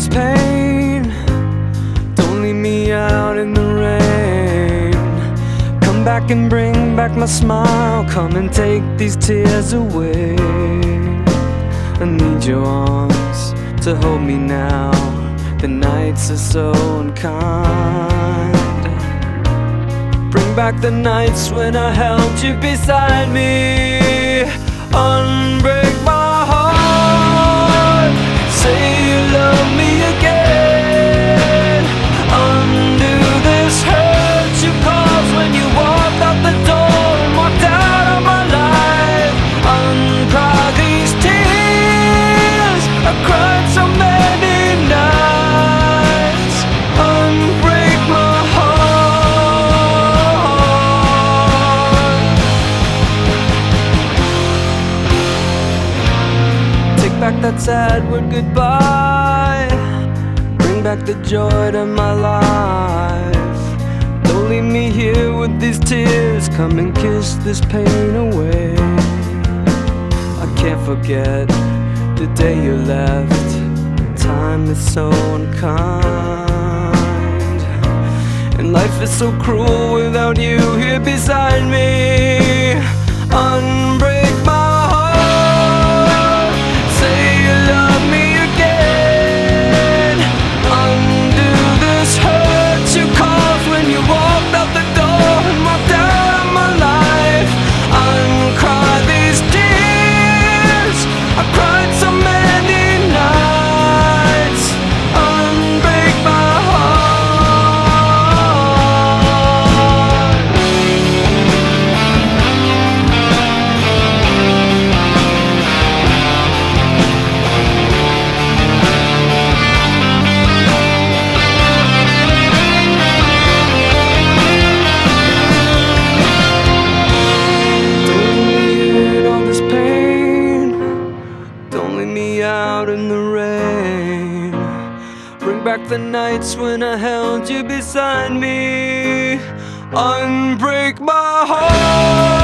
this pain. Don't leave me out in the rain. Come back and bring back my smile. Come and take these tears away. I need your arms to hold me now. The nights are so unkind. Bring back the nights when I held you beside me. Unbreak my heart. Say you love me again. Undo this hurt you caused when you walked out the door and walked out of my life. Uncry these tears I cried so many nights. Unbreak my heart. Take back that sad word goodbye. Bring back the joy to my life. Don't leave me here with these tears. Come and kiss this pain away. I can't forget the day you left. Time is so unkind, and life is so cruel without you here beside me. Unbreak my heart. Say you love me again. Undo this hurt you caused when you walked out the door and walked out of my life. Uncry these tears I cried so many nights. Unbreak my heart. Don't leave me in all this pain. Don't leave me out in the rain. Bring back the nights when I held you beside me. Unbreak my heart.